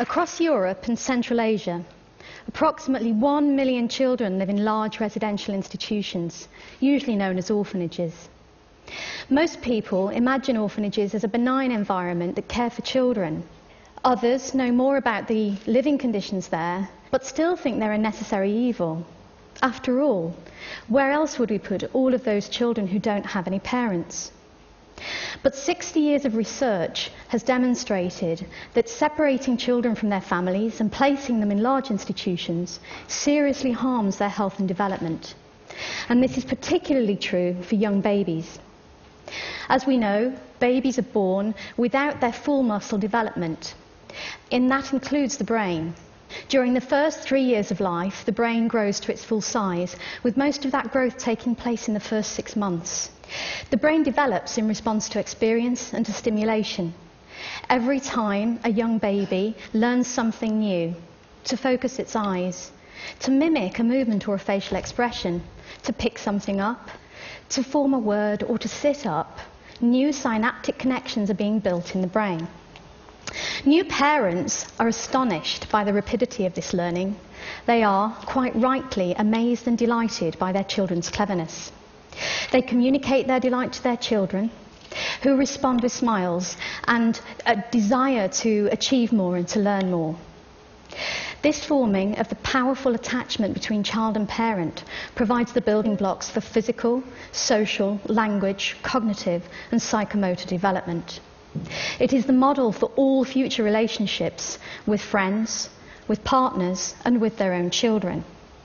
Across Europe and Central Asia, approximately 1 million children live in large residential institutions, usually known as orphanages. Most people imagine orphanages as a benign environment that care for children. Others know more about the living conditions there, but still think they're a necessary evil. After all, where else would we put all of those children who don't have any parents? But 60 years of research has demonstrated that separating children from their families and placing them in large institutions seriously harms their health and development. And this is particularly true for young babies. As we know, babies are born without their full muscle development, and that includes the brain. During the first 3 years of life, the brain grows to its full size, with most of that growth taking place in the first 6 months. The brain develops in response to experience and to stimulation. Every time a young baby learns something new, to focus its eyes, to mimic a movement or a facial expression, to pick something up, to form a word or to sit up, new synaptic connections are being built in the brain. New parents are astonished by the rapidity of this learning. They are, quite rightly, amazed and delighted by their children's cleverness. They communicate their delight to their children, who respond with smiles and a desire to achieve more and to learn more. This forming of the powerful attachment between child and parent provides the building blocks for physical, social, language, cognitive and psychomotor development. It is the model for all future relationships with friends, with partners and with their own children.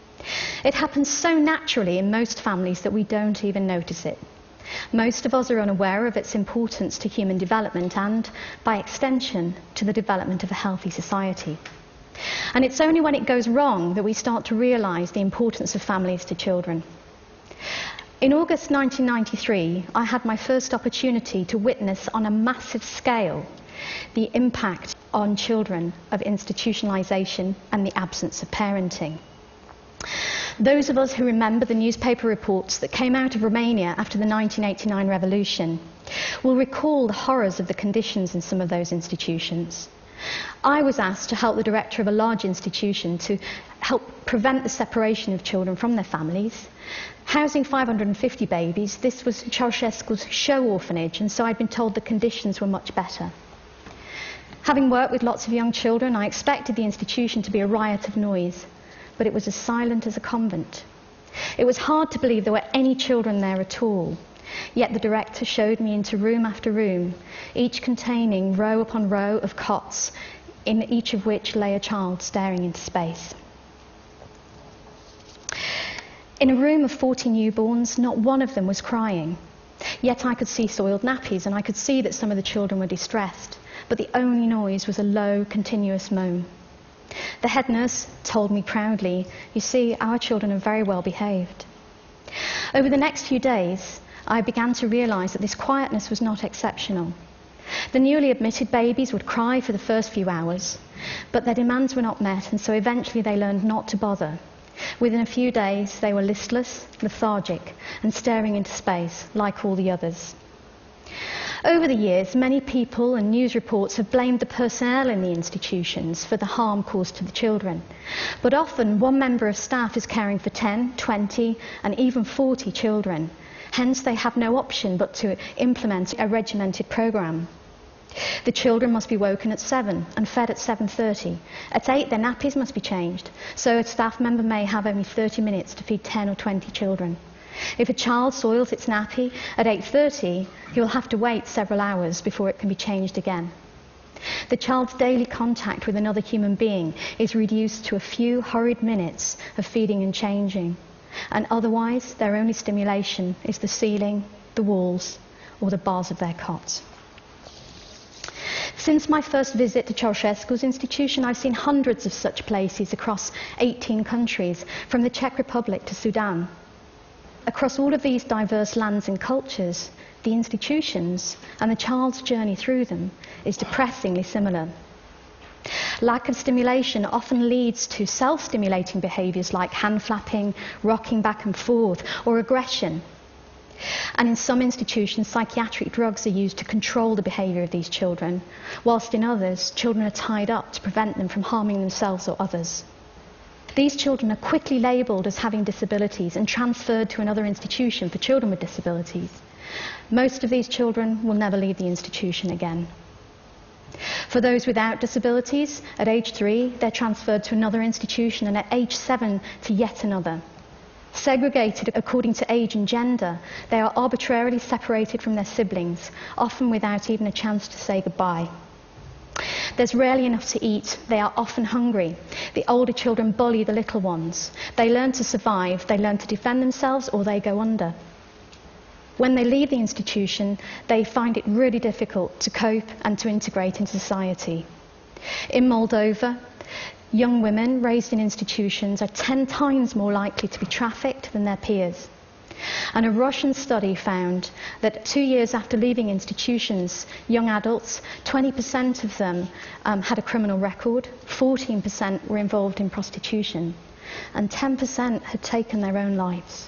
It happens so naturally in most families that we don't even notice it. Most of us are unaware of its importance to human development and, by extension, to the development of a healthy society. And it's only when it goes wrong that we start to realise the importance of families to children. In August 1993, I had my first opportunity to witness on a massive scale the impact on children of institutionalisation and the absence of parenting. Those of us who remember the newspaper reports that came out of Romania after the 1989 revolution will recall the horrors of the conditions in some of those institutions. I was asked to help the director of a large institution to help prevent the separation of children from their families. Housing 550 babies, this was Ceausescu's show orphanage, and so I'd been told the conditions were much better. Having worked with lots of young children, I expected the institution to be a riot of noise, but it was as silent as a convent. It was hard to believe there were any children there at all. Yet the director showed me into room after room, each containing row upon row of cots, in each of which lay a child staring into space. In a room of 40 newborns, not one of them was crying. Yet I could see soiled nappies, and I could see that some of the children were distressed, but the only noise was a low, continuous moan. The head nurse told me proudly, "You see, our children are very well behaved." Over the next few days, I began to realise that this quietness was not exceptional. The newly admitted babies would cry for the first few hours, but their demands were not met, and so eventually they learned not to bother. Within a few days, they were listless, lethargic, and staring into space, like all the others. Over the years, many people and news reports have blamed the personnel in the institutions for the harm caused to the children. But often, one member of staff is caring for 10, 20, and even 40 children. Hence, they have no option but to implement a regimented programme. The children must be woken at 7 and fed at 7:30. At 8, their nappies must be changed, so a staff member may have only 30 minutes to feed 10 or 20 children. If a child soils its nappy at 8:30, he will have to wait several hours before it can be changed again. The child's daily contact with another human being is reduced to a few hurried minutes of feeding and changing, and otherwise their only stimulation is the ceiling, the walls, or the bars of their cots. Since my first visit to Ceausescu's institution, I've seen hundreds of such places across 18 countries, from the Czech Republic to Sudan. Across all of these diverse lands and cultures, the institutions and the child's journey through them is depressingly similar. Lack of stimulation often leads to self-stimulating behaviours like hand flapping, rocking back and forth, or aggression. And in some institutions, psychiatric drugs are used to control the behaviour of these children, whilst in others, children are tied up to prevent them from harming themselves or others. These children are quickly labelled as having disabilities and transferred to another institution for children with disabilities. Most of these children will never leave the institution again. For those without disabilities, at age 3, they're transferred to another institution, and at age 7 to yet another. Segregated according to age and gender, they are arbitrarily separated from their siblings, often without even a chance to say goodbye. There's rarely enough to eat. They are often hungry. The older children bully the little ones. They learn to survive, they learn to defend themselves, or they go under. When they leave the institution, they find it really difficult to cope and to integrate into society. In Moldova, young women raised in institutions are 10 times more likely to be trafficked than their peers. And a Russian study found that 2 years after leaving institutions, young adults, 20% of them had a criminal record, 14% were involved in prostitution, and 10% had taken their own lives.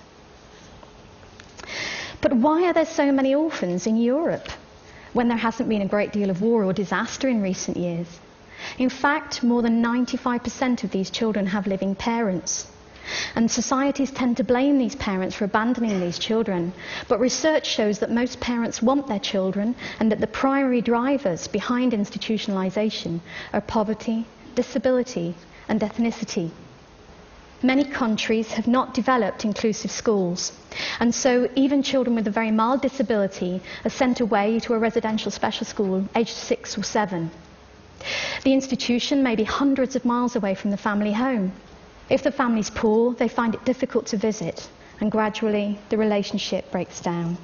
But why are there so many orphans in Europe when there hasn't been a great deal of war or disaster in recent years? In fact, more than 95% of these children have living parents. And societies tend to blame these parents for abandoning these children. But research shows that most parents want their children, and that the primary drivers behind institutionalisation are poverty, disability, and ethnicity. Many countries have not developed inclusive schools, and so even children with a very mild disability are sent away to a residential special school aged 6 or 7. The institution may be hundreds of miles away from the family home. If the family's poor, they find it difficult to visit, and gradually the relationship breaks down.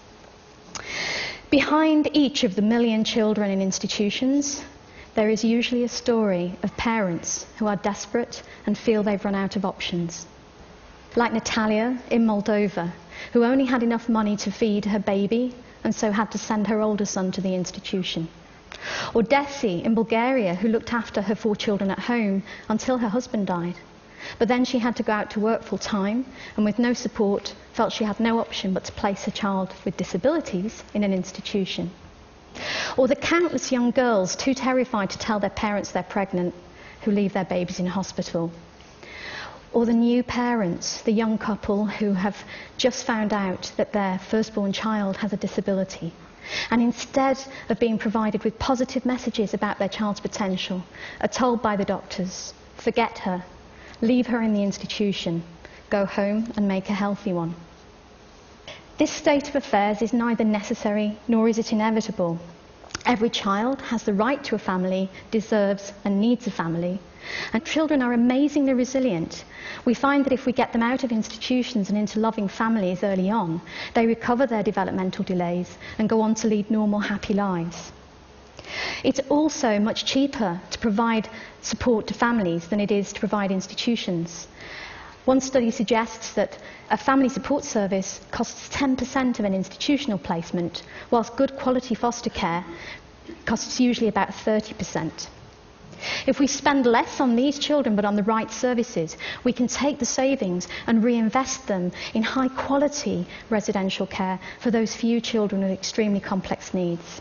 Behind each of the million children in institutions, there is usually a story of parents who are desperate and feel they've run out of options. Like Natalia in Moldova, who only had enough money to feed her baby and so had to send her older son to the institution. Or Desi in Bulgaria, who looked after her 4 children at home until her husband died. But then she had to go out to work full time, and with no support, felt she had no option but to place her child with disabilities in an institution. Or the countless young girls too terrified to tell their parents they're pregnant, who leave their babies in hospital. Or the new parents, the young couple who have just found out that their firstborn child has a disability, and instead of being provided with positive messages about their child's potential, are told by the doctors, forget her, leave her in the institution, go home and make a healthy one. This state of affairs is neither necessary nor is it inevitable. Every child has the right to a family, deserves and needs a family. And children are amazingly resilient. We find that if we get them out of institutions and into loving families early on, they recover their developmental delays and go on to lead normal, happy lives. It's also much cheaper to provide support to families than it is to provide institutions. One study suggests that a family support service costs 10% of an institutional placement, whilst good quality foster care costs usually about 30%. If we spend less on these children but on the right services, we can take the savings and reinvest them in high quality residential care for those few children with extremely complex needs.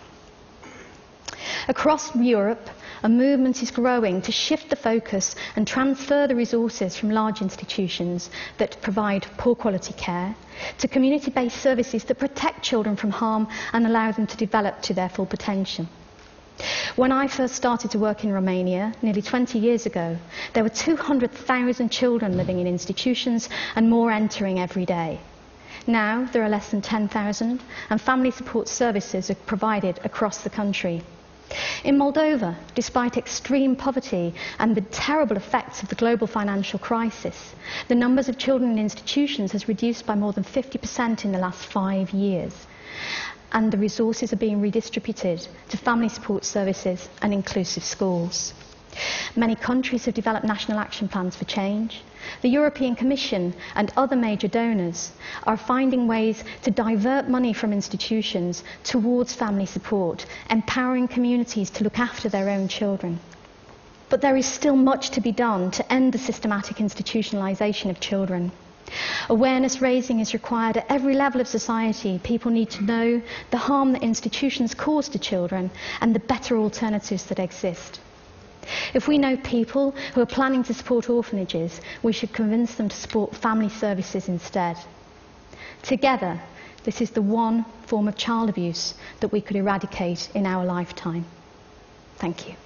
Across Europe, a movement is growing to shift the focus and transfer the resources from large institutions that provide poor quality care to community-based services that protect children from harm and allow them to develop to their full potential. When I first started to work in Romania, nearly 20 years ago, there were 200,000 children living in institutions and more entering every day. Now there are less than 10,000, and family support services are provided across the country. In Moldova, despite extreme poverty and the terrible effects of the global financial crisis, the numbers of children in institutions has reduced by more than 50% in the last 5 years. And the resources are being redistributed to family support services and inclusive schools. Many countries have developed national action plans for change. The European Commission and other major donors are finding ways to divert money from institutions towards family support, empowering communities to look after their own children. But there is still much to be done to end the systematic institutionalisation of children. Awareness raising is required at every level of society. People need to know the harm that institutions cause to children and the better alternatives that exist. If we know people who are planning to support orphanages, we should convince them to support family services instead. Together, this is the one form of child abuse that we could eradicate in our lifetime. Thank you.